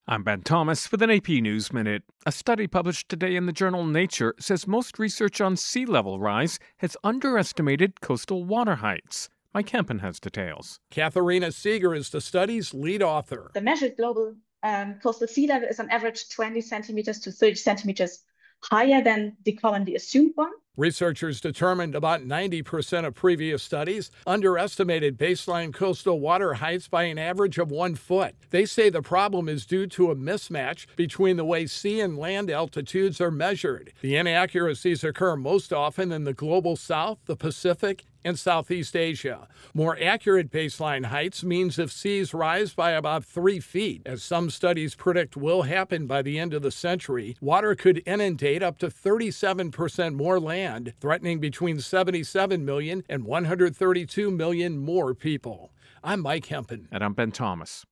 I'm Ben Thomas with an AP News Minute. A study published today in the journal Nature says most research on sea level rise has underestimated coastal water heights. Mike Hempen has details. Katharina Seeger is the study's lead author. The measured global coastal sea level is on average 20 centimeters to 30 centimeters higher than the commonly assumed one. Researchers determined about 90% of previous studies underestimated baseline coastal water heights by an average of 1 foot. They say the problem is due to a mismatch between the way sea and land altitudes are measured. The inaccuracies occur most often in the global south, the Pacific, and Southeast Asia. More accurate baseline heights means if seas rise by about 3 feet, as some studies predict will happen by the end of the century, water could inundate up to 37% more land, threatening between 77 million and 132 million more people. I'm Mike Hempen. And I'm Ben Thomas.